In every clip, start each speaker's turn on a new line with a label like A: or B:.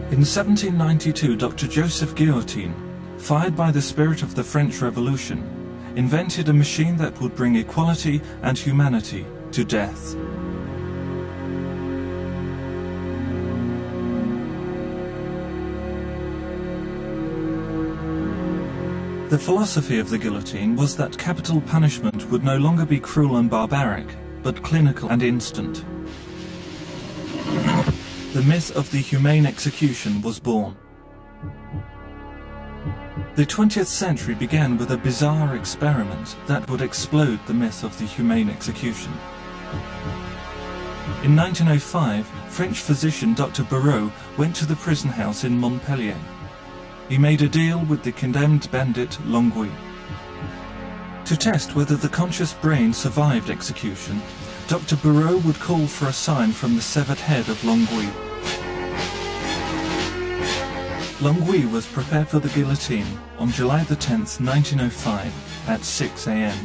A: In 1792, Dr. Joseph Guillotine, fired by the spirit of the French Revolution, invented a machine that would bring equality and humanity to death. The philosophy of the guillotine was that capital punishment would no longer be cruel and barbaric, but clinical and instant. The myth of the humane execution was born. The 20th century began with a bizarre experiment that would explode the myth of the humane execution. In 1905, French physician Dr. Barreau went to the prison house in Montpellier. He made a deal with the condemned bandit Longwy. To test whether the conscious brain survived execution, Dr. Barreau would call for a sign from the severed head of Longwy. Longwy was prepared for the guillotine on July the 10th, 1905 at 6 a.m.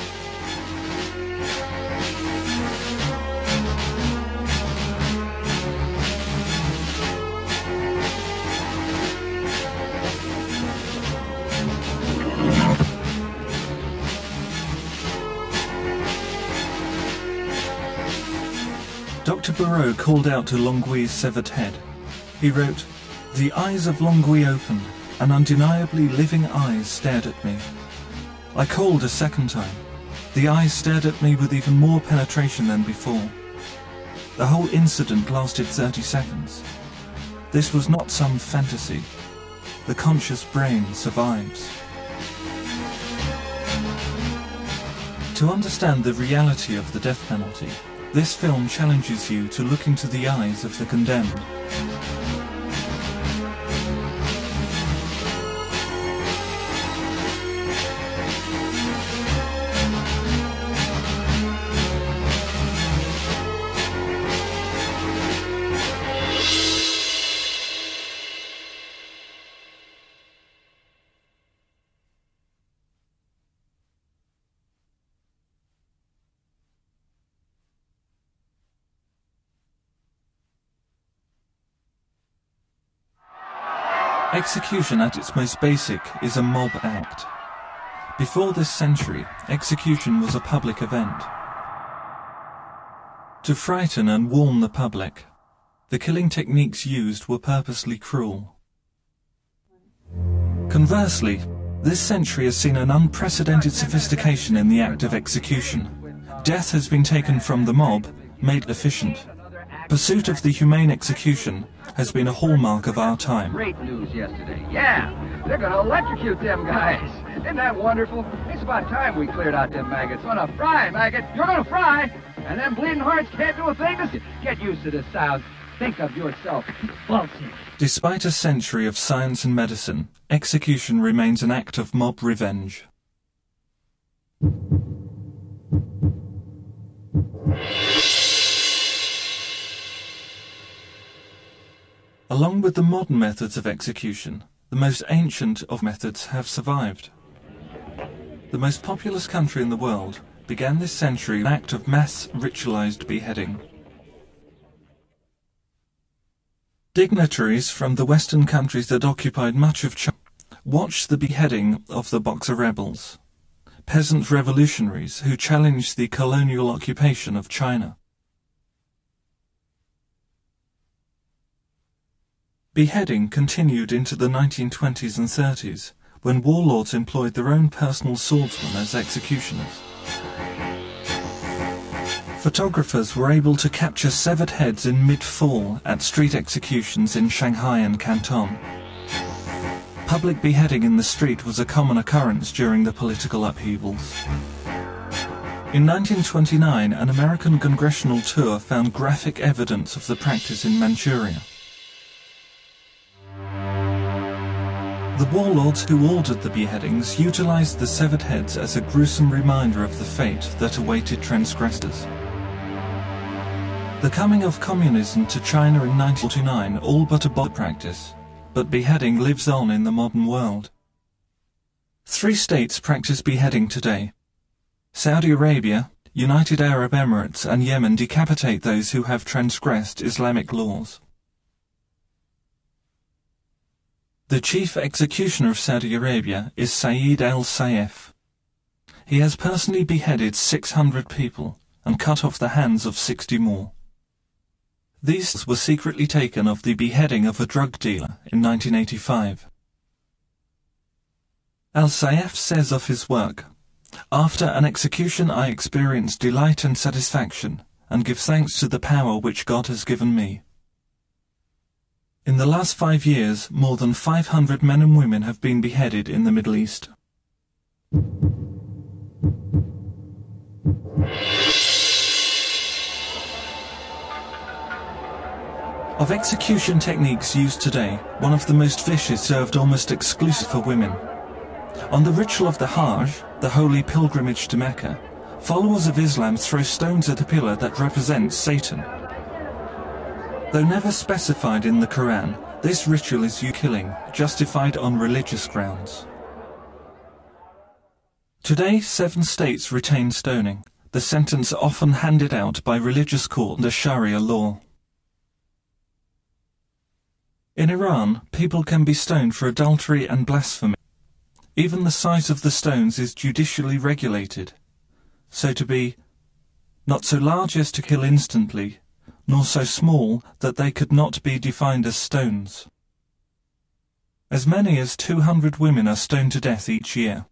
A: Dr. Barreau called out to Longwy's severed head. He wrote, "The eyes of Longwy opened, and undeniably living eyes stared at me. I called a second time. The eyes stared at me with even more penetration than before. The whole incident lasted 30 seconds. This was not some fantasy. The conscious brain survives." To understand the reality of the death penalty, this film challenges you to look into the eyes of the condemned. Execution at its most basic is a mob act. Before this century, execution was a public event. To frighten and warn the public, the killing techniques used were purposely cruel. Conversely, this century has seen an unprecedented sophistication in the act of execution. Death has been taken from the mob, made efficient. Pursuit of the humane execution has been a hallmark of our time.
B: Great news yesterday. Yeah, they're gonna electrocute them guys. Isn't that wonderful? It's about time we cleared out them maggots. Gonna fry, maggot. You're gonna fry. And them bleeding hearts can't do a thing to get used to this sound. Think of yourself. Bullshit.
A: Despite a century of science and medicine, execution remains an act of mob revenge. Along with the modern methods of execution, the most ancient of methods have survived. The most populous country in the world began this century an act of mass ritualized beheading. Dignitaries from the Western countries that occupied much of China watched the beheading of the Boxer rebels, peasant revolutionaries who challenged the colonial occupation of China. Beheading continued into the 1920s and 30s, when warlords employed their own personal swordsmen as executioners. Photographers were able to capture severed heads in mid-fall at street executions in Shanghai and Canton. Public beheading in the street was a common occurrence during the political upheavals. In 1929, an American congressional tour found graphic evidence of the practice in Manchuria. The warlords who ordered the beheadings utilized the severed heads as a gruesome reminder of the fate that awaited transgressors. The coming of communism to China in 1949 all but abolished the practice, but beheading lives on in the modern world. 3 states practice beheading today. Saudi Arabia, United Arab Emirates and Yemen decapitate those who have transgressed Islamic laws. The chief executioner of Saudi Arabia is Saeed al-Saif. He has personally beheaded 600 people and cut off the hands of 60 more. These were secretly taken of the beheading of a drug dealer in 1985. Al-Saif says of his work, "After an execution I experience delight and satisfaction, and give thanks to the power which God has given me." In the last 5 years, more than 500 men and women have been beheaded in the Middle East. Of execution techniques used today, one of the most vicious served almost exclusively for women. On the ritual of the Hajj, the holy pilgrimage to Mecca, followers of Islam throw stones at a pillar that represents Satan. Though never specified in the Quran, this ritual is killing, justified on religious grounds. Today, 7 states retain stoning, the sentence often handed out by religious court under Sharia law. In Iran, people can be stoned for adultery and blasphemy. Even the size of the stones is judicially regulated, so to be not so large as to kill instantly, nor so small that they could not be defined as stones. As many as 200 women are stoned to death each year.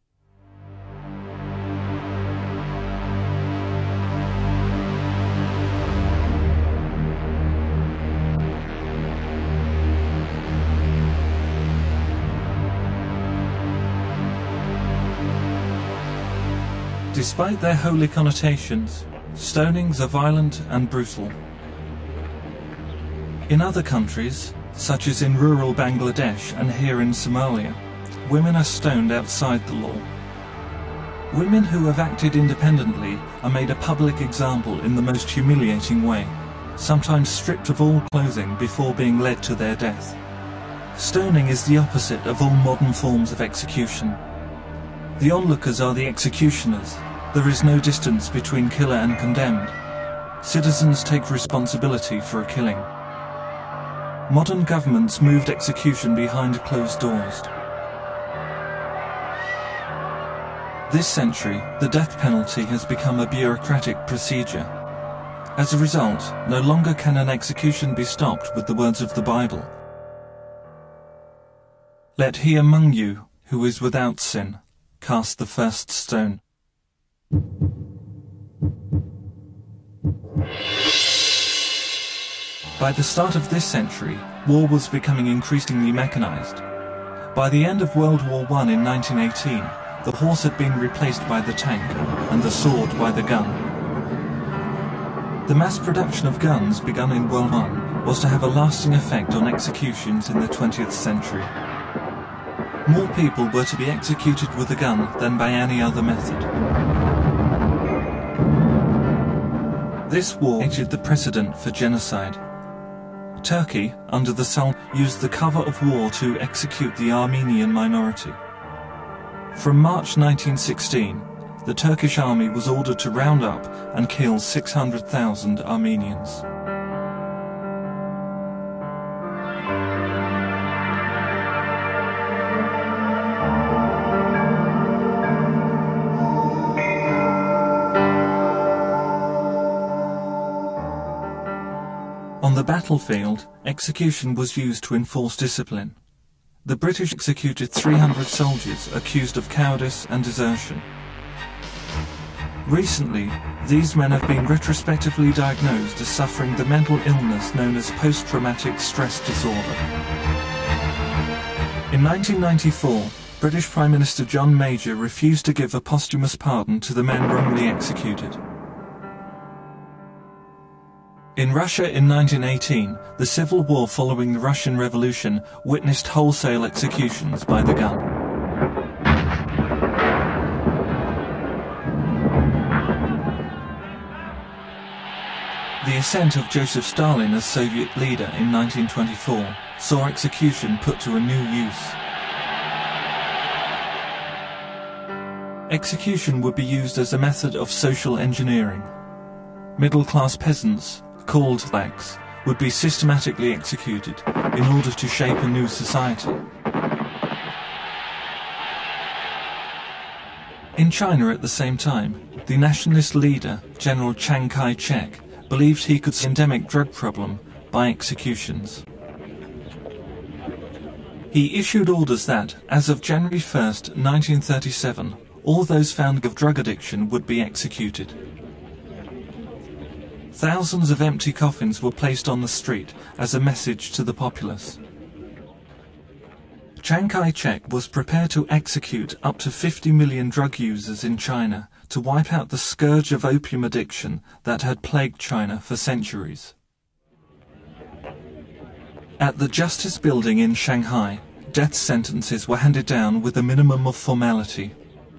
A: Despite their holy connotations, stonings are violent and brutal. In other countries, such as in rural Bangladesh and here in Somalia, women are stoned outside the law. Women who have acted independently are made a public example in the most humiliating way, sometimes stripped of all clothing before being led to their death. Stoning is the opposite of all modern forms of execution. The onlookers are the executioners. There is no distance between killer and condemned. Citizens take responsibility for a killing. Modern governments moved execution behind closed doors. This century, the death penalty has become a bureaucratic procedure. As a result, no longer can an execution be stopped with the words of the Bible. "Let he among you who is without sin cast the first stone." By the start of this century, war was becoming increasingly mechanized. By the end of World War I in 1918, the horse had been replaced by the tank, and the sword by the gun. The mass production of guns begun in World War I was to have a lasting effect on executions in the 20th century. More people were to be executed with a gun than by any other method. This war created the precedent for genocide. Turkey, under the Sultan, used the cover of war to execute the Armenian minority. From March 1916, the Turkish army was ordered to round up and kill 600,000 Armenians. On the battlefield, execution was used to enforce discipline. The British executed 300 soldiers accused of cowardice and desertion. Recently, these men have been retrospectively diagnosed as suffering the mental illness known as post-traumatic stress disorder. In 1994, British Prime Minister John Major refused to give a posthumous pardon to the men wrongly executed. In Russia in 1918, the civil war following the Russian Revolution witnessed wholesale executions by the gun. The ascent of Joseph Stalin as Soviet leader in 1924 saw execution put to a new use. Execution would be used as a method of social engineering. Middle-class peasants, called thaks, would be systematically executed in order to shape a new society. In China at the same time, the nationalist leader, General Chiang Kai-shek, believed he could solve the endemic drug problem by executions. He issued orders that, as of January 1st, 1937, all those found of drug addiction would be executed. Thousands of empty coffins were placed on the street as a message to the populace. Chiang Kai-shek was prepared to execute up to 50 million drug users in China to wipe out the scourge of opium addiction that had plagued China for centuries. At the Justice Building in Shanghai, death sentences were handed down with a minimum of formality.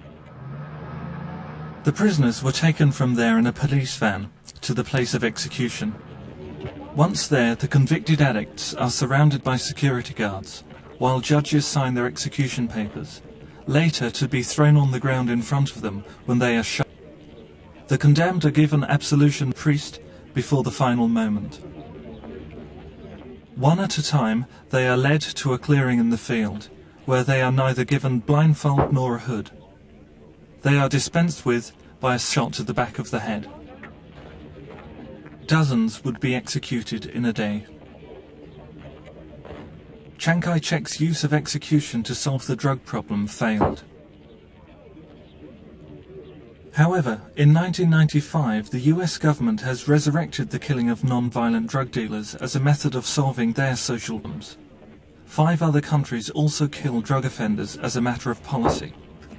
A: The prisoners were taken from there in a police van to the place of execution. Once there, the convicted addicts are surrounded by security guards, while judges sign their execution papers, later to be thrown on the ground in front of them when they are shot. The condemned are given absolution priest before the final moment. One at a time, they are led to a clearing in the field, where they are neither given blindfold nor a hood. They are dispensed with by a shot to the back of the head. Dozens would be executed in a day. Chiang Kai-shek's use of execution to solve the drug problem failed. However, in 1995, the US government has resurrected the killing of non-violent drug dealers as a method of solving their social problems. 5 other countries also kill drug offenders as a matter of policy.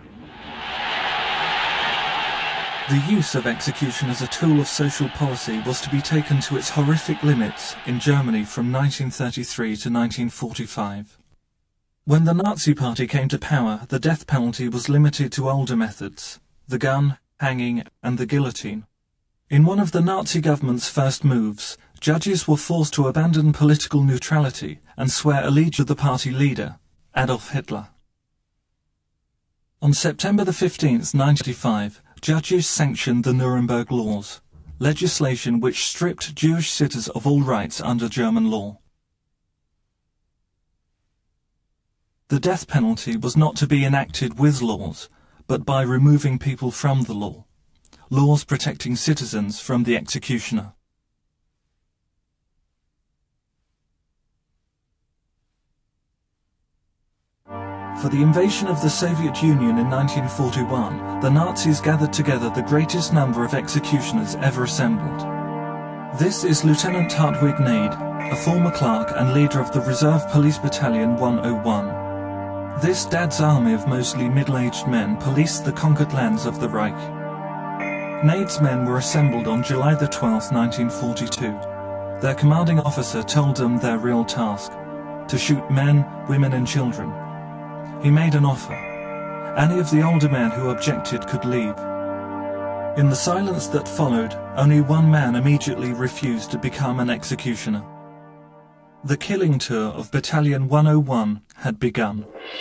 A: The use of execution as a tool of social policy was to be taken to its horrific limits in Germany from 1933 to 1945. When the Nazi Party came to power, the death penalty was limited to older methods: the gun, hanging, and the guillotine. In one of the Nazi government's first moves, judges were forced to abandon political neutrality and swear allegiance to the party leader, Adolf Hitler. On September 15, 1985, judges sanctioned the Nuremberg Laws, legislation which stripped Jewish citizens of all rights under German law. The death penalty was not to be enacted with laws, but by removing people from the law, laws protecting citizens from the executioner. For the invasion of the Soviet Union in 1941, the Nazis gathered together the greatest number of executioners ever assembled. This is Lieutenant Hartwig Nade, a former clerk and leader of the Reserve Police Battalion 101. This Dad's army of mostly middle-aged men policed the conquered lands of the Reich. Nade's men were assembled on July 12, 1942. Their commanding officer told them their real task: to shoot men, women and children. He made an offer. Any of the older men who objected could leave. In the silence that followed, only one man immediately refused to become an executioner. The killing tour of Battalion 101 had begun.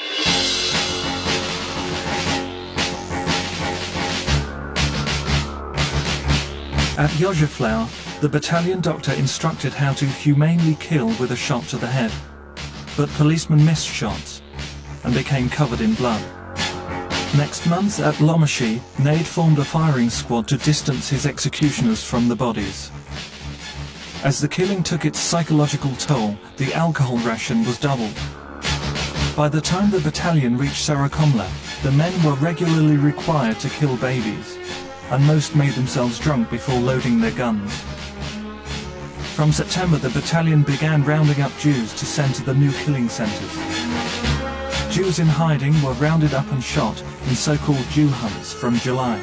A: At Joseflau, the battalion doctor instructed how to humanely kill with a shot to the head. But policemen missed shots and became covered in blood. Next month at Lomoshi, Nade formed a firing squad to distance his executioners from the bodies. As the killing took its psychological toll, the alcohol ration was doubled. By the time the battalion reached Sarakomla, the men were regularly required to kill babies, and most made themselves drunk before loading their guns. From September, the battalion began rounding up Jews to send to the new killing centres. Jews in hiding were rounded up and shot in so-called Jew hunts from July.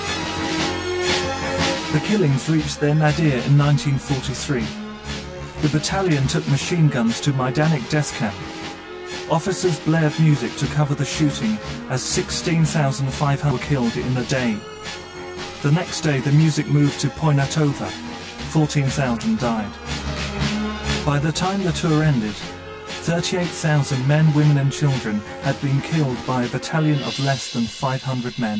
A: The killings reached their nadir in 1943. The battalion took machine guns to Majdanek death camp. Officers blared music to cover the shooting as 16,500 were killed in a day. The next day the music moved to Poinatova. 14,000 died. By the time the tour ended, 38,000 men, women and children had been killed by a battalion of less than 500 men.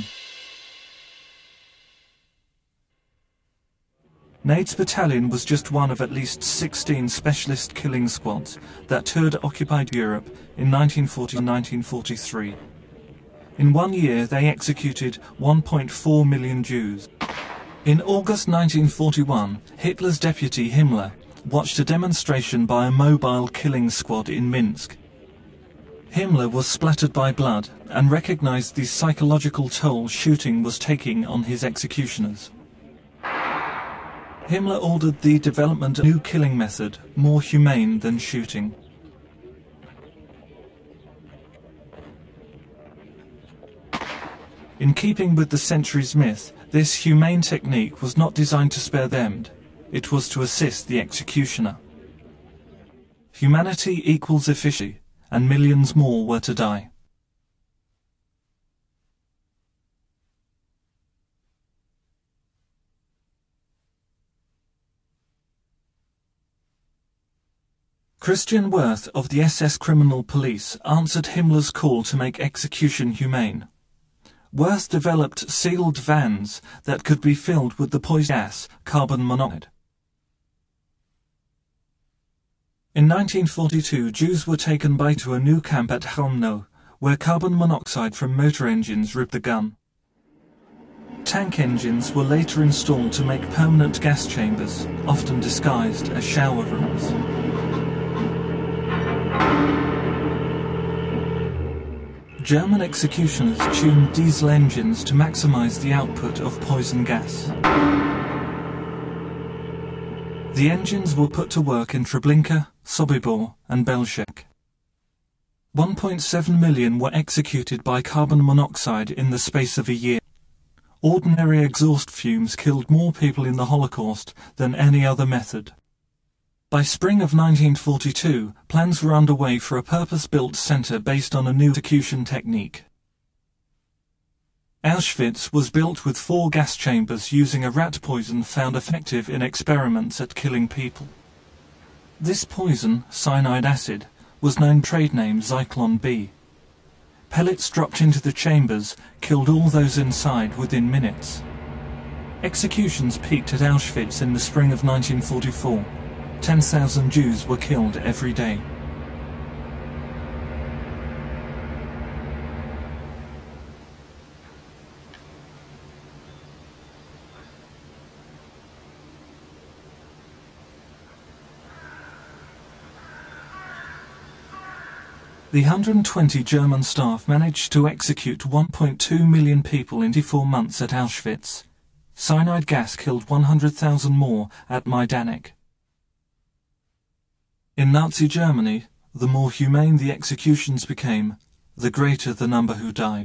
A: Nade's battalion was just one of at least 16 specialist killing squads that toured occupied Europe in 1940 and 1943. In 1 year, they executed 1.4 million Jews. In August 1941, Hitler's deputy Himmler watched a demonstration by a mobile killing squad in Minsk. Himmler was splattered by blood and recognized the psychological toll shooting was taking on his executioners. Himmler ordered the development of a new killing method, more humane than shooting. In keeping with the century's myth, this humane technique was not designed to spare the damned, it was to assist the executioner. Humanity equals efficiency, and millions more were to die. Christian Wirth of the SS Criminal Police answered Himmler's call to make execution humane. Wirth developed sealed vans that could be filled with the poison gas, carbon monoxide. In 1942, Jews were taken to a new camp at Chelmno, where carbon monoxide from motor engines ripped the gun. Tank engines were later installed to make permanent gas chambers, often disguised as shower rooms. German executioners tuned diesel engines to maximize the output of poison gas. The engines were put to work in Treblinka, Sobibor and Belzec. 1.7 million were executed by carbon monoxide in the space of a year. Ordinary exhaust fumes killed more people in the Holocaust than any other method. By spring of 1942, plans were underway for a purpose-built centre based on a new execution technique. Auschwitz was built with 4 gas chambers using a rat poison found effective in experiments at killing people. This poison, cyanide acid, was known trade name Zyklon B. Pellets dropped into the chambers killed all those inside within minutes. Executions peaked at Auschwitz in the spring of 1944. 10,000 Jews were killed every day. The 120 German staff managed to execute 1.2 million people in 4 months at Auschwitz. Cyanide gas killed 100,000 more at Majdanek. In Nazi Germany, the more humane the executions became, the greater the number who died.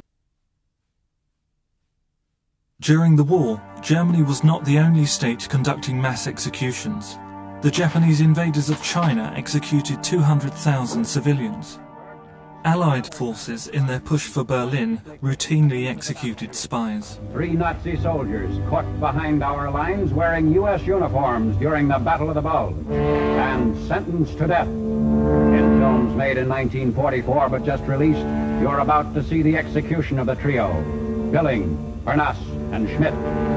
A: During the war, Germany was not the only state conducting mass executions. The Japanese invaders of China executed 200,000 civilians. Allied forces, in their push for Berlin, routinely executed spies.
C: 3 Nazi soldiers caught behind our lines wearing U.S. uniforms during the Battle of the Bulge and sentenced to death. In films made in 1944 but just released, you're about to see the execution of the trio, Billing, Bernas, and Schmidt.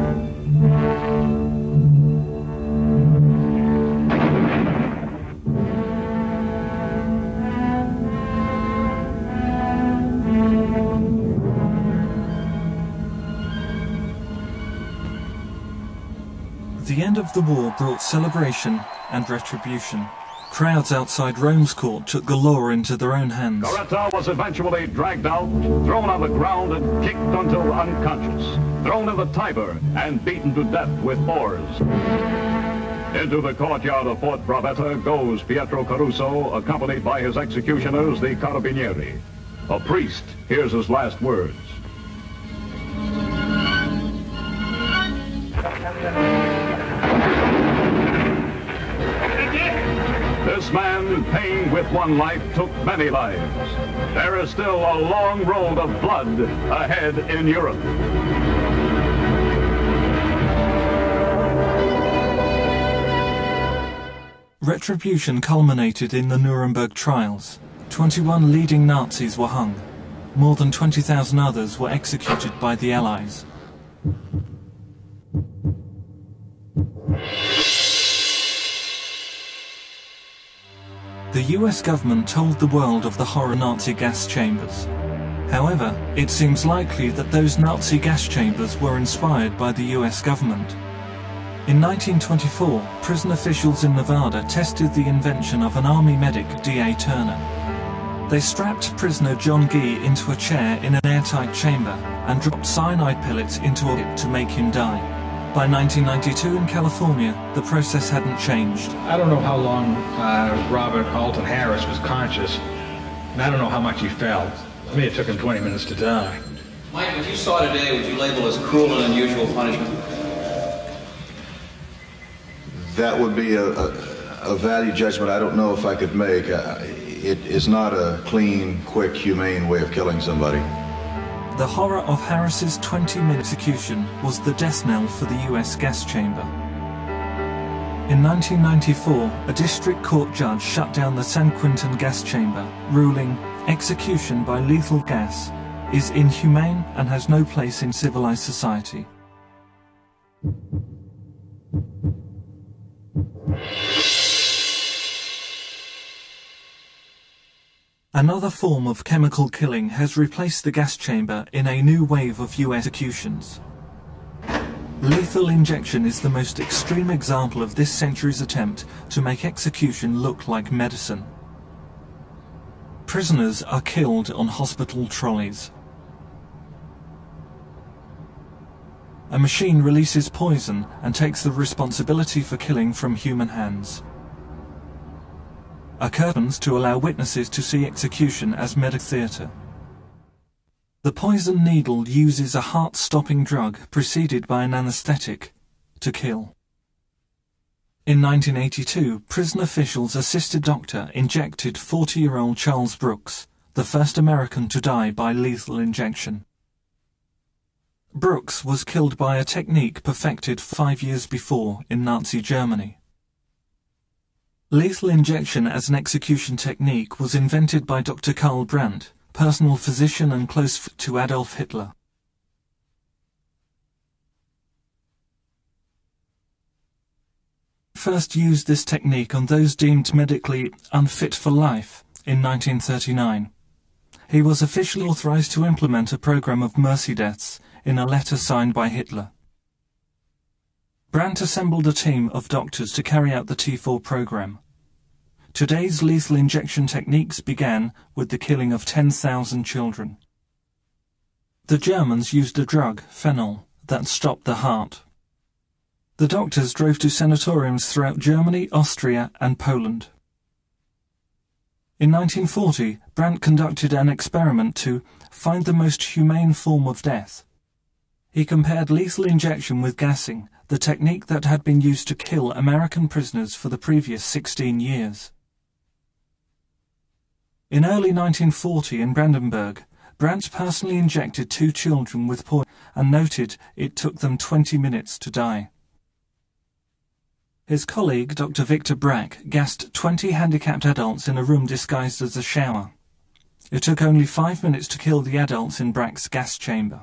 A: The end of the war brought celebration and retribution. Crowds outside Rome's court took the law into their own hands.
D: Goretzka was eventually dragged out, thrown on the ground and kicked until unconscious, thrown in the Tiber and beaten to death with oars. Into the courtyard of Fort Bravetta goes Pietro Caruso, accompanied by his executioners, the Carabinieri. A priest hears his last words. This man, paying with one life, took many lives. There is still a long road of blood ahead in Europe.
A: Retribution culminated in the Nuremberg trials. 21 leading Nazis were hung. More than 20,000 others were executed by the Allies. The US government told the world of the horror Nazi gas chambers. However, it seems likely that those Nazi gas chambers were inspired by the US government. In 1924, prison officials in Nevada tested the invention of an army medic, D.A. Turner. They strapped prisoner John Gee into a chair in an airtight chamber and dropped cyanide pellets into it to make him die. By 1992 in California, the process hadn't changed.
E: I don't know how long Robert Alton Harris was conscious, and I don't know how much he felt. To me, it took him 20 minutes to die.
F: Mike, what you saw today, would you label as cruel and unusual punishment?
G: That would be a value judgment I don't know if I could make. It is not a clean, quick, humane way of killing somebody.
A: The horror of Harris's 20-minute execution was the death knell for the US gas chamber. In 1994, a district court judge shut down the San Quentin gas chamber, ruling, "Execution by lethal gas is inhumane and has no place in civilized society." Another form of chemical killing has replaced the gas chamber in a new wave of US executions. Lethal injection is the most extreme example of this century's attempt to make execution look like medicine. Prisoners are killed on hospital trolleys. A machine releases poison and takes the responsibility for killing from human hands. A curtains to allow witnesses to see execution as medical theatre. The poison needle uses a heart-stopping drug preceded by an anesthetic to kill. In 1982, prison officials assisted doctor injected 40-year-old Charles Brooks, the first American to die by lethal injection. Brooks was killed by a technique perfected 5 years before in Nazi Germany. Lethal injection as an execution technique was invented by Dr. Karl Brandt, personal physician and close to Adolf Hitler. First used this technique on those deemed medically unfit for life in 1939. He was officially authorized to implement a program of mercy deaths in a letter signed by Hitler. Brandt assembled a team of doctors to carry out the T4 program. Today's lethal injection techniques began with the killing of 10,000 children. The Germans used a drug, phenol, that stopped the heart. The doctors drove to sanatoriums throughout Germany, Austria, and Poland. In 1940, Brandt conducted an experiment to find the most humane form of death. He compared lethal injection with gassing, the technique that had been used to kill American prisoners for the previous 16 years. In early 1940 in Brandenburg, Brandt personally injected 2 children with poison and noted it took them 20 minutes to die. His colleague, Dr. Victor Brack, gassed 20 handicapped adults in a room disguised as a shower. It took only 5 minutes to kill the adults in Brack's gas chamber.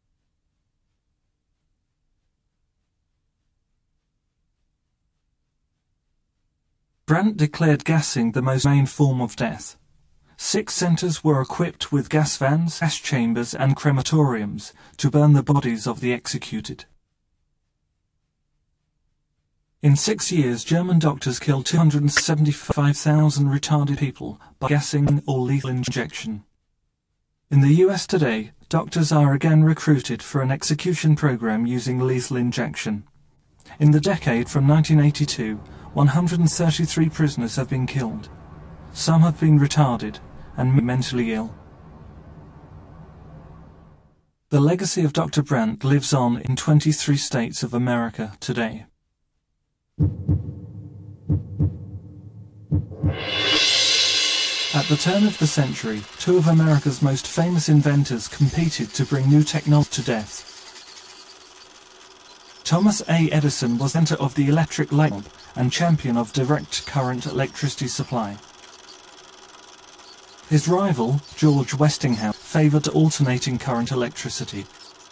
A: Brandt declared gassing the most humane form of death. 6 centers were equipped with gas vans, gas chambers and crematoriums to burn the bodies of the executed. In 6 years, German doctors killed 275,000 retarded people by gassing or lethal injection. In the US today, doctors are again recruited for an execution program using lethal injection. In the decade from 1982, 133 prisoners have been killed. Some have been retarded and mentally ill. The legacy of Dr. Brandt lives on in 23 states of America today. At the turn of the century, 2 of America's most famous inventors competed to bring new technology to death. Thomas A. Edison was inventor of the electric light bulb and champion of direct current electricity supply. His rival, George Westinghouse, favored alternating current electricity.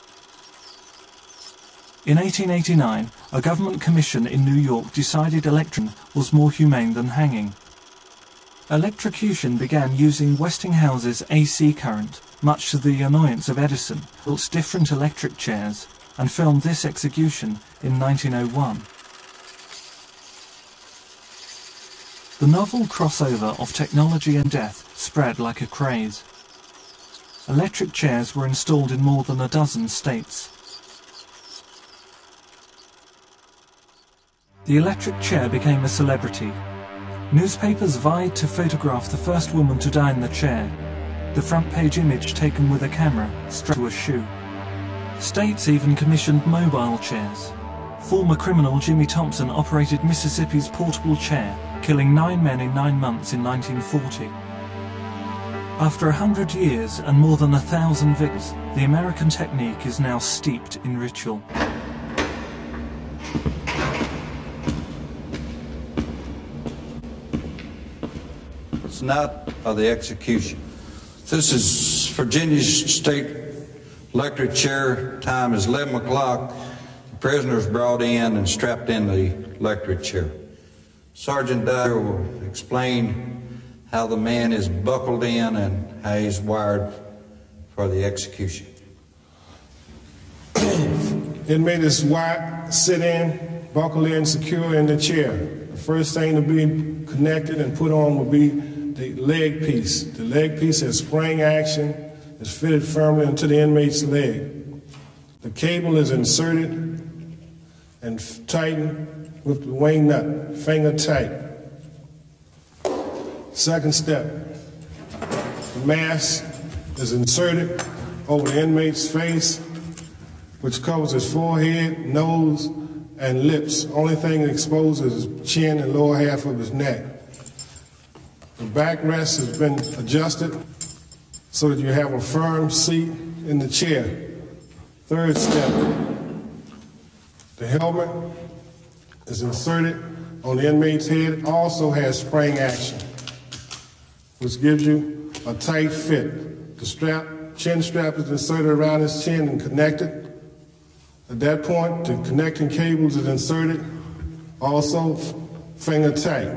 A: In 1889, a government commission in New York decided electrocution was more humane than hanging. Electrocution began using Westinghouse's AC current, much to the annoyance of Edison, built different electric chairs and filmed this execution in 1901. The novel crossover of technology and death spread like a craze. Electric chairs were installed in more than a dozen states. The electric chair became a celebrity. Newspapers vied to photograph the first woman to die in the chair, the front page image taken with a camera strapped to a shoe. States even commissioned mobile chairs. Former criminal Jimmy Thompson operated Mississippi's portable chair, killing 9 men in 9 months in 1940. After 100 years and more than 1,000 victims, the American technique is now steeped in ritual.
H: It's night of the execution. This is Virginia State Electric Chair. Time is 11 o'clock. The prisoner is brought in and strapped in the electric chair. Sergeant Dyer will explain how the man is buckled in and how he's wired for the execution.
I: Inmate is wired, sit in, buckle in, secure in the chair. The first thing to be connected and put on will be the leg piece. The leg piece has spring action, is fitted firmly into the inmate's leg. The cable is inserted and tightened with the wing nut, finger tight. Second step, the mask is inserted over the inmate's face, which covers his forehead, nose, and lips. Only thing that exposes is chin and lower half of his neck. The backrest has been adjusted so that you have a firm seat in the chair. Third step, the helmet is inserted on the inmate's head. It also has spring action, which gives you a tight fit. The chin strap is inserted around his chin and connected. At that point, the connecting cables is inserted, also finger tight.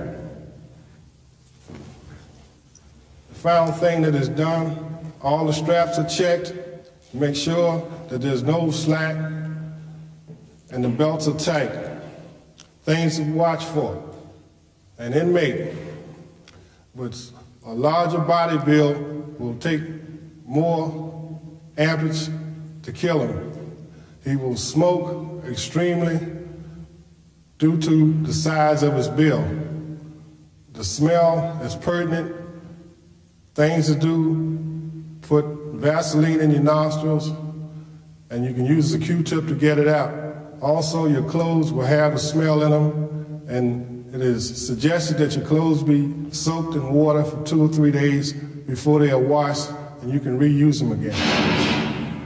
I: The final thing that is done, all the straps are checked. Make sure that there's no slack and the belts are tight. Things to watch for. An inmate with a larger body build will take more amperage to kill him. He will smoke extremely due to the size of his build. The smell is pertinent. Things to do, put Vaseline in your nostrils, and you can use a Q-tip to get it out. Also, your clothes will have a smell in them, and it is suggested that your clothes be soaked in water for 2 or 3 days before they are washed, and you can reuse them again.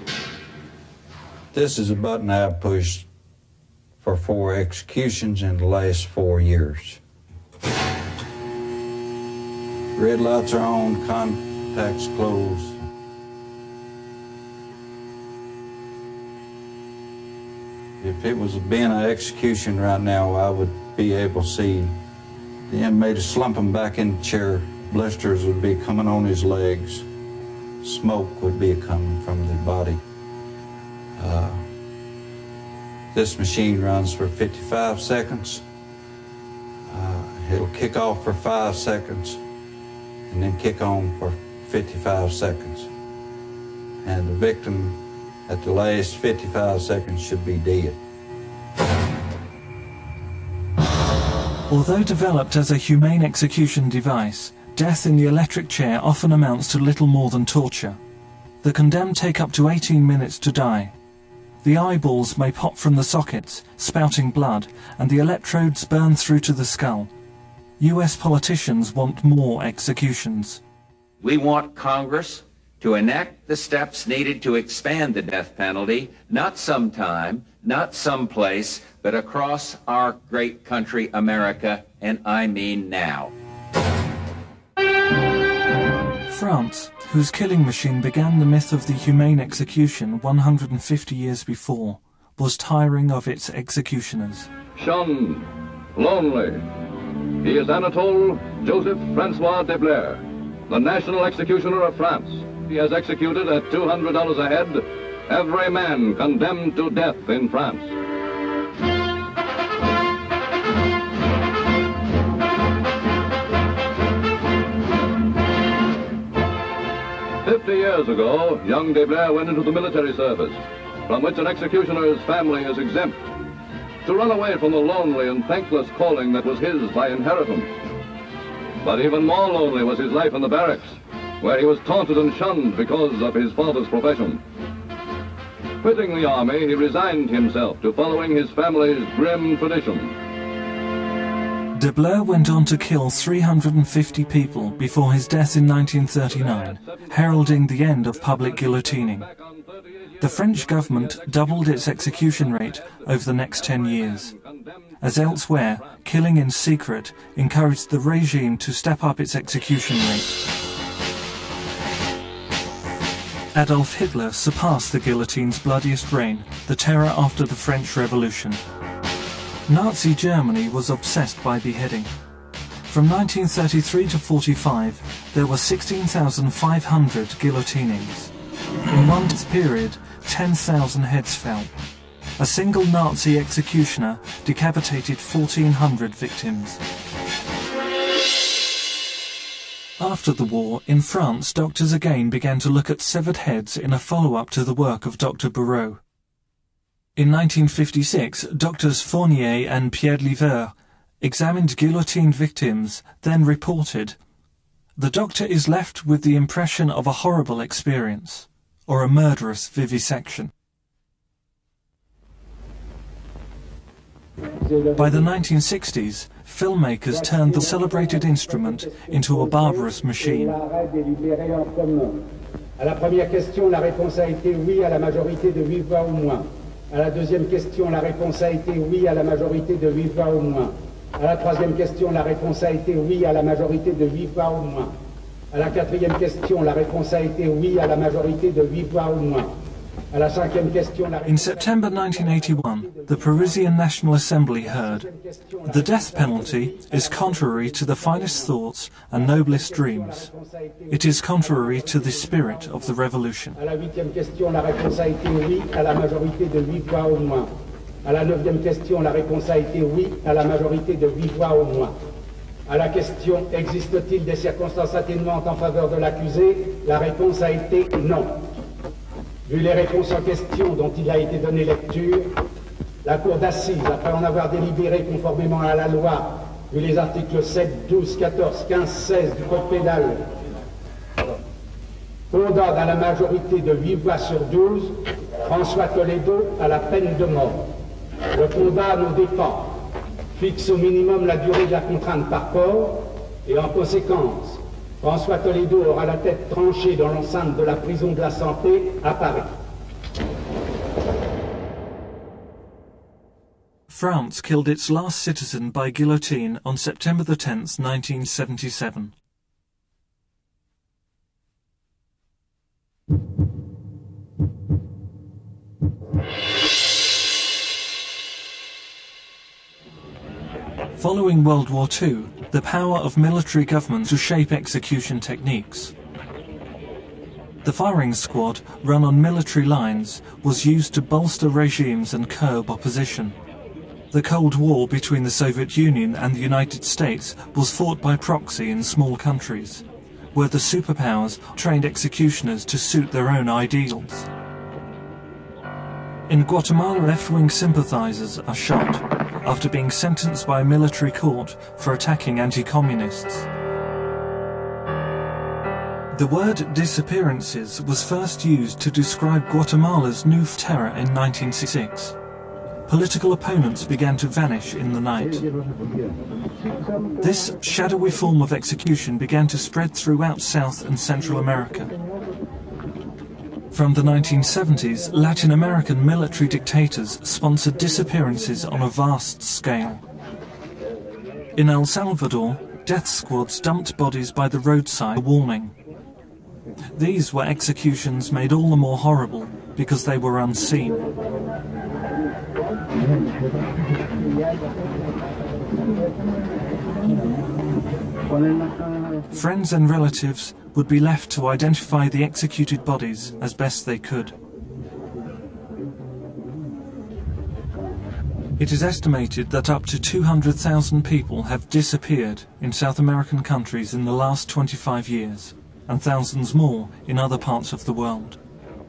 H: This is a button I've pushed for 4 executions in the last 4 years. Red lights are on, contacts closed. If it was being an execution right now, I would be able to see the inmate slumping back in the chair. Blisters would be coming on his legs. Smoke would be coming from the body. This machine runs for 55 seconds. It'll kick off for 5 seconds and then kick on for 55 seconds. And the victim at the last 55 seconds should be dead.
A: Although developed as a humane execution device, death in the electric chair often amounts to little more than torture. The condemned take up to 18 minutes to die. The eyeballs may pop from the sockets, spouting blood, and the electrodes burn through to the skull. US politicians want more executions.
J: We want Congress to enact the steps needed to expand the death penalty, not sometime, not someplace, but across our great country, America, and I mean now.
A: France, whose killing machine began the myth of the humane execution 150 years before, was tiring of its executioners.
D: Shun, lonely. He is Anatole Joseph Francois Deblair, the national executioner of France. He has executed at $200 a head every man condemned to death in France. Years ago, young de Blair went into the military service, from which an executioner's family is exempt, to run away from the lonely and thankless calling that was his by inheritance. But even more lonely was his life in the barracks, where he was taunted and shunned because of his father's profession. Quitting the army, he resigned himself to following his family's grim tradition.
A: De Blair went on to kill 350 people before his death in 1939, heralding the end of public guillotining. The French government doubled its execution rate over the next 10 years. As elsewhere, killing in secret encouraged the regime to step up its execution rate. Adolf Hitler surpassed the guillotine's bloodiest reign, the terror after the French Revolution. Nazi Germany was obsessed by beheading. From 1933 to 45, there were 16,500 guillotinings. In one period, 10,000 heads fell. A single Nazi executioner decapitated 1,400 victims. After the war, in France, doctors again began to look at severed heads in a follow-up to the work of Dr. Barrault. In 1956, doctors Fournier and Pierre Liver examined guillotined victims, then reported, "The doctor is left with the impression of a horrible experience, or a murderous vivisection." By the 1960s, filmmakers turned the celebrated instrument into a barbarous machine.
K: À la première question, la réponse a été oui à la majorité de 8 voix au moins. À la deuxième question, la réponse a été oui à la majorité de 8 voix au moins. À la troisième question, la réponse a été oui à la majorité de 8 voix au moins. À la quatrième question, la réponse a été oui à la majorité de 8 voix au moins. À la cinquième question, la réponse...
A: In September 1981, the Parisian National Assembly heard, "The death penalty is contrary to the finest thoughts and noblest dreams. It is contrary to the spirit of the revolution."
K: À la huitième question, la réponse a été oui à la majorité de 8 voix au moins. À la neuvième question, la réponse a été oui à la majorité de 8 voix au moins. À la question « Existe-t-il des circonstances atténuantes en faveur de l'accusé ?», la réponse a été non. Vu les réponses en question dont il a été donné lecture, la Cour d'assises, après en avoir délibéré conformément à la loi, vu les articles 7, 12, 14, 15, 16 du Code pénal, condamne à la majorité de 8 voix sur 12 François Toledo à la peine de mort. Le condamne aux dépens, fixe au minimum la durée de la contrainte par corps et en conséquence, François Toledo aura la tête tranchée dans l'enceinte de la prison de la Santé à Paris.
A: France killed its last citizen by guillotine on September the 10th, 1977. Following World War II, the power of military governments to shape execution techniques. The firing squad, run on military lines, was used to bolster regimes and curb opposition. The Cold War between the Soviet Union and the United States was fought by proxy in small countries, where the superpowers trained executioners to suit their own ideals. In Guatemala, left-wing sympathizers are shot after being sentenced by a military court for attacking anti-communists. The word disappearances was first used to describe Guatemala's new terror in 1966. Political opponents began to vanish in the night. This shadowy form of execution began to spread throughout South and Central America. From the 1970s, Latin American military dictators sponsored disappearances on a vast scale. In El Salvador, death squads dumped bodies by the roadside, a warning. These were executions made all the more horrible because they were unseen. Friends and relatives would be left to identify the executed bodies as best they could. It is estimated that up to 200,000 people have disappeared in South American countries in the last 25 years, and thousands more in other parts of the world.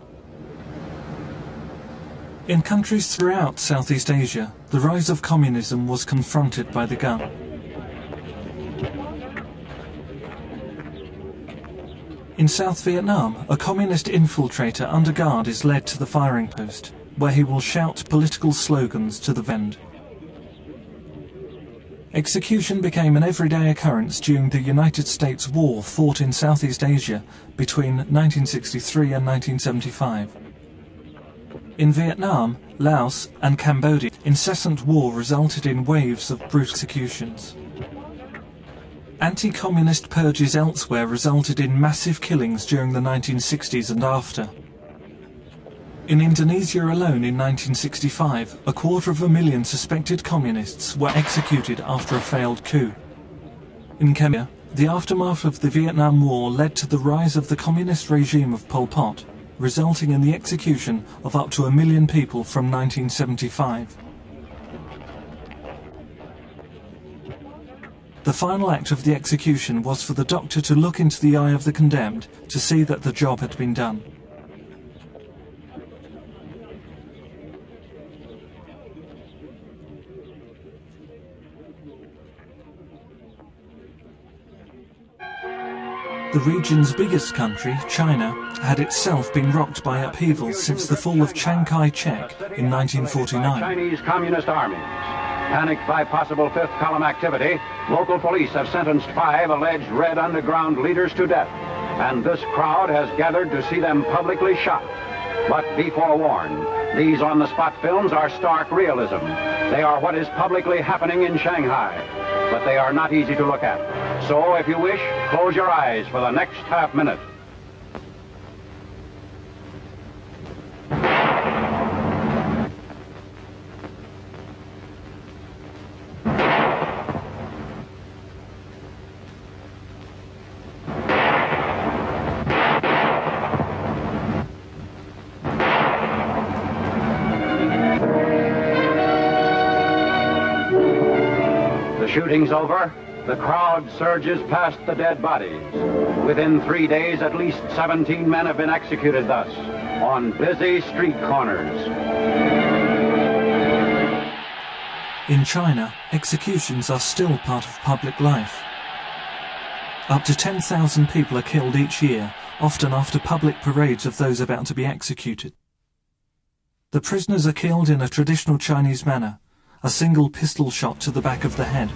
A: In countries throughout Southeast Asia, the rise of communism was confronted by the gun. In South Vietnam, a communist infiltrator under guard is led to the firing post, where he will shout political slogans to the end. Execution became an everyday occurrence during the United States war fought in Southeast Asia between 1963 and 1975. In Vietnam, Laos and Cambodia, incessant war resulted in waves of brutal executions. Anti-communist purges elsewhere resulted in massive killings during the 1960s and after. In Indonesia alone in 1965, 250,000 suspected communists were executed after a failed coup. In Cambodia, the aftermath of the Vietnam War led to the rise of the communist regime of Pol Pot, resulting in the execution of up to 1 million people from 1975. The final act of the execution was for the doctor to look into the eye of the condemned to see that the job had been done. The region's biggest country, China, had itself been rocked by upheavals since the fall of Chiang Kai-shek in 1949.
C: Chinese Communist armies. Panicked by possible fifth column activity, local police have sentenced 5 alleged Red Underground leaders to death, and this crowd has gathered to see them publicly shot. But be forewarned, these on-the-spot films are stark realism. They are what is publicly happening in Shanghai, but they are not easy to look at. So, if you wish, close your eyes for the next half minute. The shooting's over. The crowd surges past the dead bodies. Within 3 days, at least 17 men have been executed thus, on busy street corners.
A: In China, executions are still part of public life. Up to 10,000 people are killed each year, often after public parades of those about to be executed. The prisoners are killed in a traditional Chinese manner, a single pistol shot to the back of the head.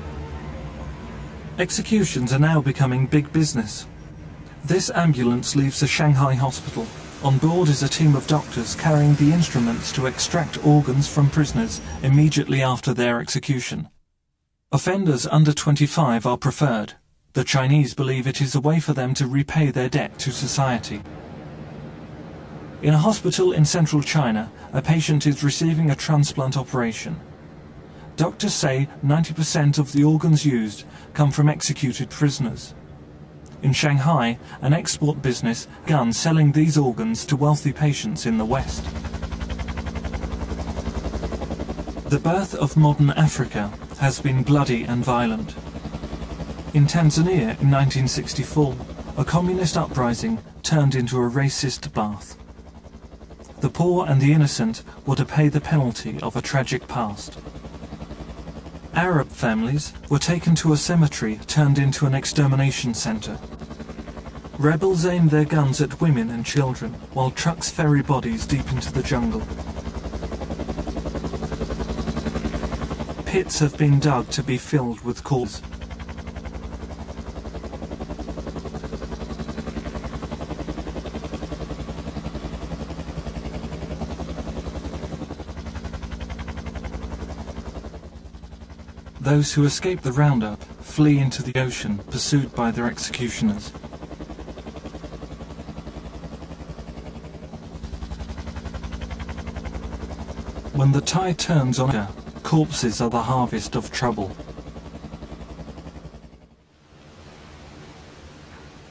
A: Executions are now becoming big business. This ambulance leaves a Shanghai hospital. On board is a team of doctors carrying the instruments to extract organs from prisoners immediately after their execution. Offenders under 25 are preferred. The Chinese believe it is a way for them to repay their debt to society. In a hospital in central China, a patient is receiving a transplant operation. Doctors say 90% of the organs used come from executed prisoners. In Shanghai, an export business began selling these organs to wealthy patients in the West. The birth of modern Africa has been bloody and violent. In Tanzania in 1964, a communist uprising turned into a racist bath. The poor and the innocent were to pay the penalty of a tragic past. Arab families were taken to a cemetery turned into an extermination center. Rebels aimed their guns at women and children, while trucks ferry bodies deep into the jungle. Pits have been dug to be filled with corpses. Those who escape the roundup flee into the ocean, pursued by their executioners. When the tide turns on, corpses are the harvest of trouble.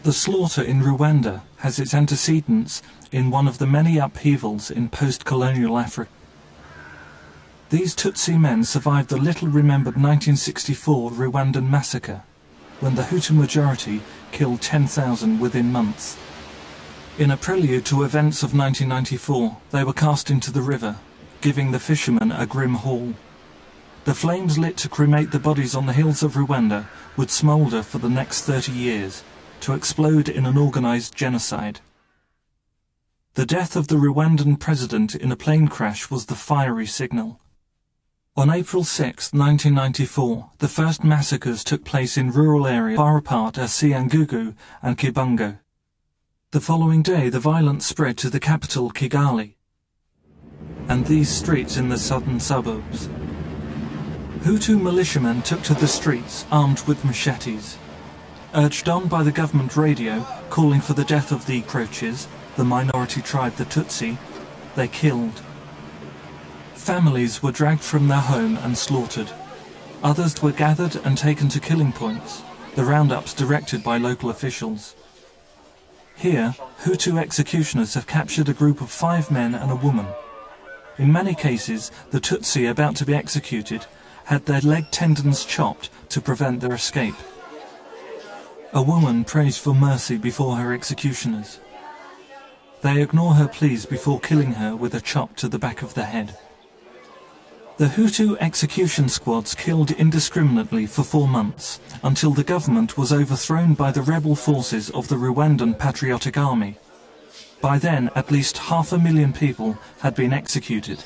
A: The slaughter in Rwanda has its antecedents in one of the many upheavals in post-colonial Africa. These Tutsi men survived the little-remembered 1964 Rwandan massacre, when the Hutu majority killed 10,000 within months. In a prelude to events of 1994, they were cast into the river, giving the fishermen a grim haul. The flames lit to cremate the bodies on the hills of Rwanda would smoulder for the next 30 years, to explode in an organized genocide. The death of the Rwandan president in a plane crash was the fiery signal. On April 6, 1994, the first massacres took place in rural areas far apart as Cyangugu and Kibungo. The following day, the violence spread to the capital, Kigali, and these streets in the southern suburbs. Hutu militiamen took to the streets, armed with machetes. Urged on by the government radio, calling for the death of the Croches, the minority tribe the Tutsi, they killed. Families were dragged from their home and slaughtered. Others were gathered and taken to killing points, the roundups directed by local officials. Here, Hutu executioners have captured a group of 5 men and a woman. In many cases, the Tutsi about to be executed had their leg tendons chopped to prevent their escape. A woman prays for mercy before her executioners. They ignore her pleas before killing her with a chop to the back of the head. The Hutu execution squads killed indiscriminately for 4 months, until the government was overthrown by the rebel forces of the Rwandan Patriotic Army. By then, at least 500,000 people had been executed.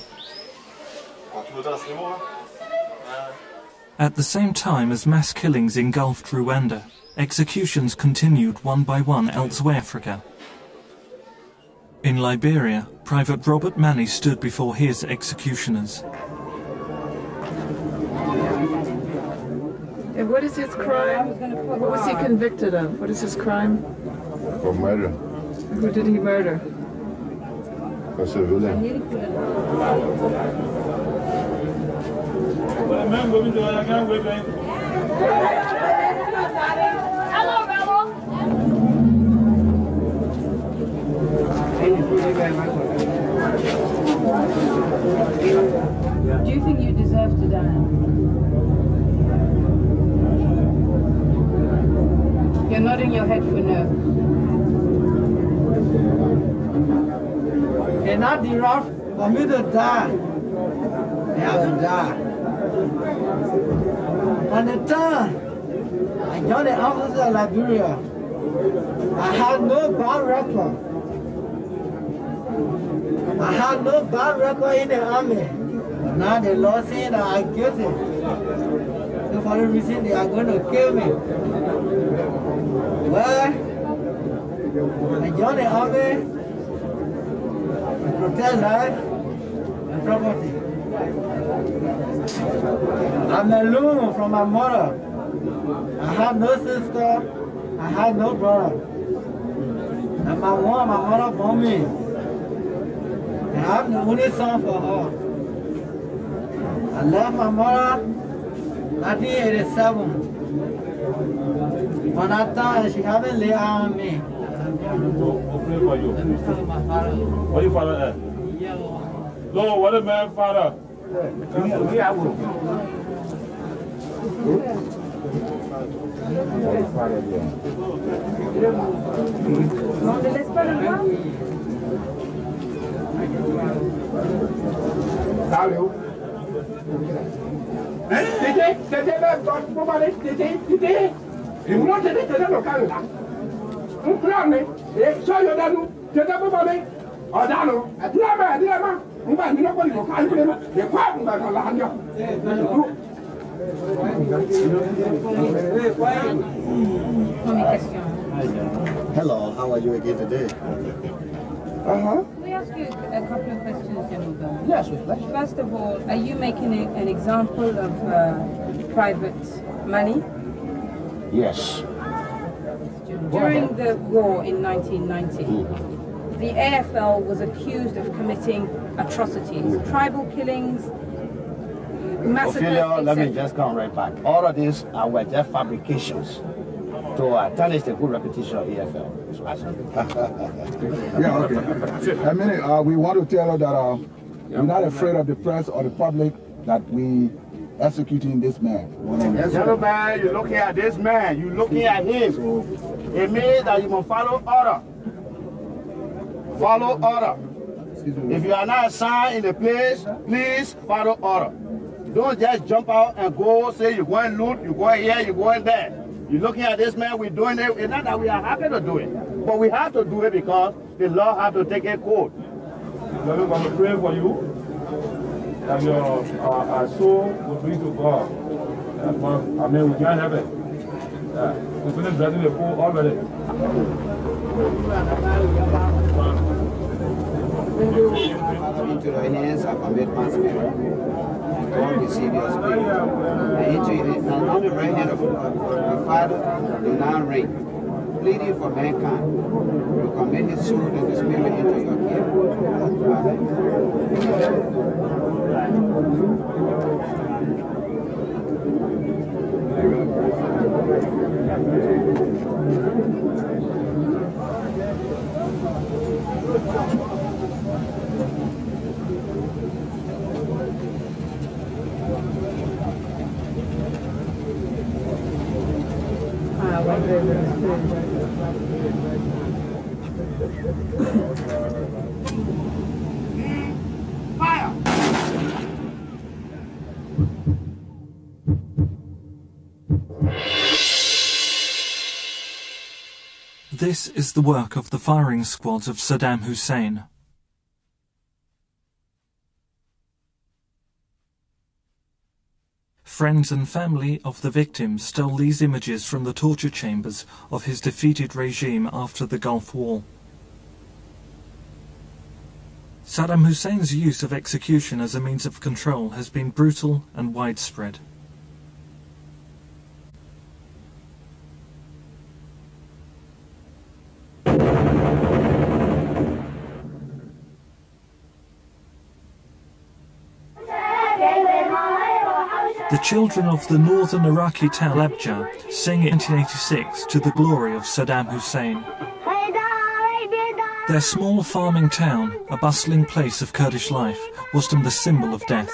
A: At the same time as mass killings engulfed Rwanda, executions continued one by one elsewhere in Africa. In Liberia, Private Robert Mani stood before his executioners.
L: And what is his crime? What was he convicted of? What is his crime?
I: For murder.
L: Who did he murder?
I: A civilian.
M: Do you think you deserve to die? You're nodding your head for no.
N: It's not enough for me to die. I have to die. At the time I joined the office of Liberia, I had no bad record. I had no bad record in the army. But now the law saying that I'm guilty. So for the reason they are going to kill me. Well, I joined the army to protect life and property. I'm alone from my mother. I had no sister, I had no brother. And my mother born me. And I'm the only son for her. I left my mother in 1987. From that time, she haven't laid on me.
O: What your father at? Lord, what a man, father.
M: On ne laisse pas le voir?
P: Hello, how are you again today?
M: Can we ask you a couple of questions, General Bell?
P: Yes, with pleasure.
M: First of all, are you making an example of Private Mani?
P: Yes.
M: During the war in 1990, the AFL was accused of committing atrocities, tribal killings, massacres,
P: Ophelia, let me
M: etc.
P: just come right back. All of these were just fabrications So tarnish the good reputation of EFL.
Q: Yeah, okay. I mean, we want to tell you that we're not afraid of the press or the public that we executing this man.
N: Yes, gentlemen, you're looking at this man. You're looking at him. It means that you must follow order. Follow order. If you are not assigned in the place, please follow order. Don't just jump out and go say you're going loot, you're going here, you're going there. You're looking at this man, we're doing it. It's not that we are happy to do it, but we have to do it because the law has to take a code.
O: We're going to pray for you that your soul will be to God. I mean, we can't have it. We finished blessing the poor already.
R: Into your hands I commit my spirit. God receive your spirit. And on the right hand of the Father, do not reign. Pleading for mankind. You commit his soul and the spirit into your care.
N: Fire!
A: This is the work of the firing squads of Saddam Hussein. Friends and family of the victims stole these images from the torture chambers of his defeated regime after the Gulf War. Saddam Hussein's use of execution as a means of control has been brutal and widespread. The children of the northern Iraqi town Halabja sing in 1986 to the glory of Saddam Hussein. Their small farming town, a bustling place of Kurdish life, was to them the symbol of death.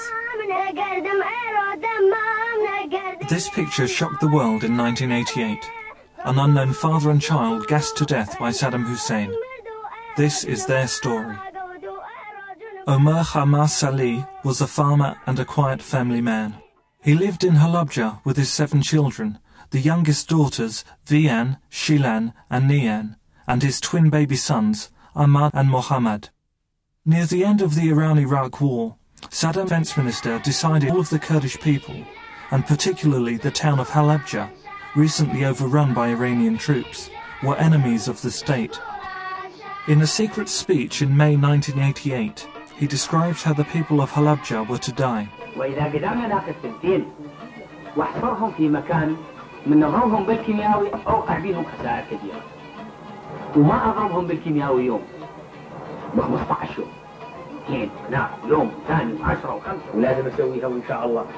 A: This picture shocked the world in 1988. An unknown father and child gassed to death by Saddam Hussein. This is their story. Omar Hamas Salih was a farmer and a quiet family man. He lived in Halabja with his 7 children, the youngest daughters Vian, Shilan and Nian, and his twin baby sons Ahmad and Mohammad. Near the end of the Iran-Iraq war, Saddam's defense minister decided all of the Kurdish people, and particularly the town of Halabja, recently overrun by Iranian troops, were enemies of the state. In a secret speech in May 1988, he described how the people of Halabja were to die.
S: وإذا قدرنا ناخذ ثنتين واحفرهم في مكان من نضربهم بالكيمياوي أوقع بهم خسائر كبيرة وما أضربهم بالكيمياوي يوم ب 15 يوم اثنين يوم ثاني 10 و5 ولازم أسويها وإن شاء الله.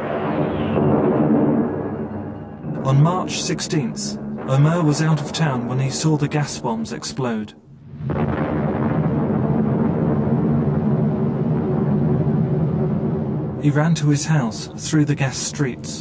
A: On March 16th, Omar was out of town when he saw the gas bombs explode. He ran to his house through the gas streets.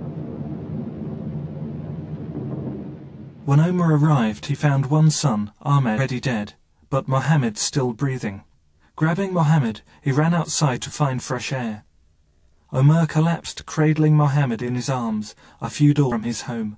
A: When Omar arrived, he found one son, Ahmed, already dead, but Mohammed still breathing. Grabbing Mohammed, he ran outside to find fresh air. Omar collapsed, cradling Mohammed in his arms, a few doors from his home.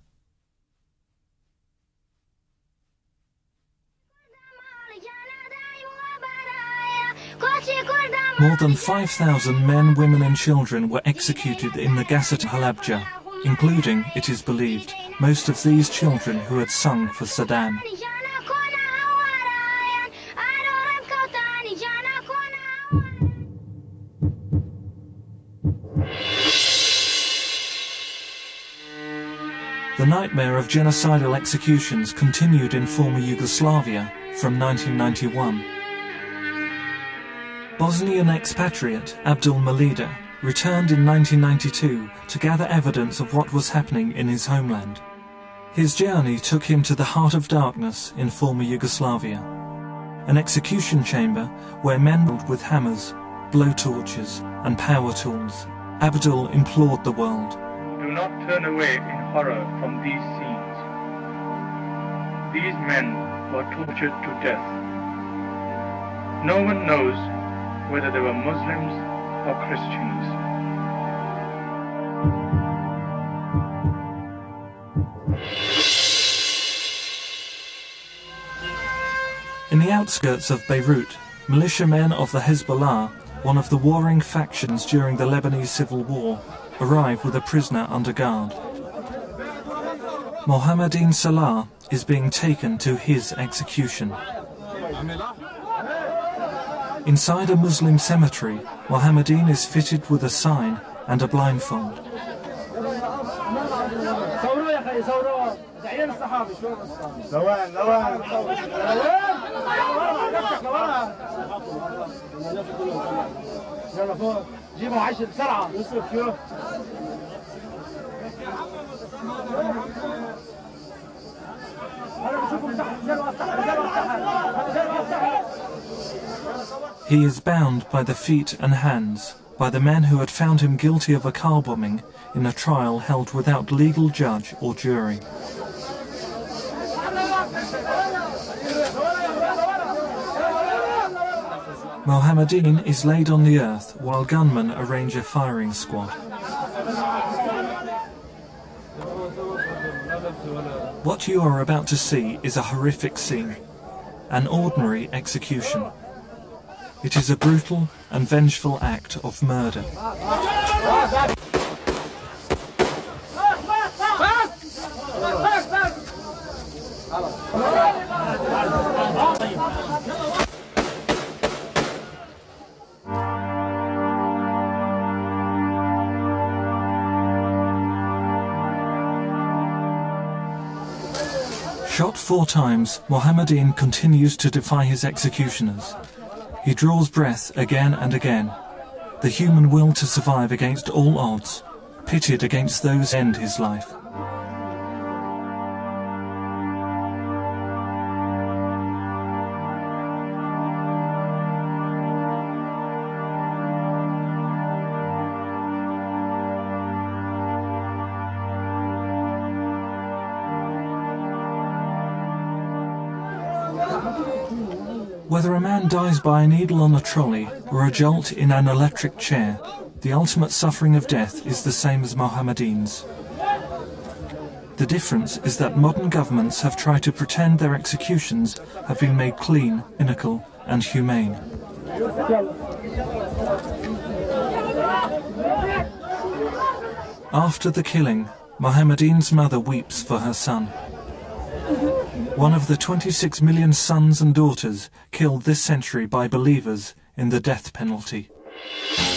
A: More than 5,000 men, women and children were executed in the gas at Halabja, including, it is believed, most of these children who had sung for Saddam. The nightmare of genocidal executions continued in former Yugoslavia from 1991. Bosnian expatriate Abdul Malida returned in 1992 to gather evidence of what was happening in his homeland. His journey took him to the heart of darkness in former Yugoslavia, an execution chamber where men with hammers, blowtorches and power tools. Abdul implored the world,
T: "Do not turn away in horror from these scenes. These men were tortured to death. No one knows whether they were Muslims or Christians."
A: In the outskirts of Beirut, militiamen of the Hezbollah, one of the warring factions during the Lebanese Civil War, arrive with a prisoner under guard. Mohammadine Salah is being taken to his execution. Inside a Muslim cemetery, Mohammadine is fitted with a sign and a blindfold. He is bound by the feet and hands by the men who had found him guilty of a car bombing in a trial held without legal judge or jury. Mohammadine is laid on the earth while gunmen arrange a firing squad. What you are about to see is a horrific scene, an ordinary execution. It is a brutal and vengeful act of murder. Shot 4 times, Mohammadine continues to defy his executioners. He draws breath again and again, the human will to survive against all odds, pitted against those who end his life. Whether a man dies by a needle on a trolley or a jolt in an electric chair, the ultimate suffering of death is the same as Mohammadine's. The difference is that modern governments have tried to pretend their executions have been made clean, cynical and humane. After the killing, Mohammadine's mother weeps for her son. One of the 26 million sons and daughters killed this century by believers in the death penalty.